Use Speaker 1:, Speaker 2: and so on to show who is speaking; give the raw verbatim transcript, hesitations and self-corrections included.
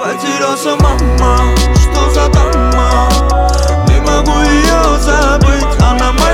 Speaker 1: Потерялся, мама, что за дама? Не могу ее забыть, она моя.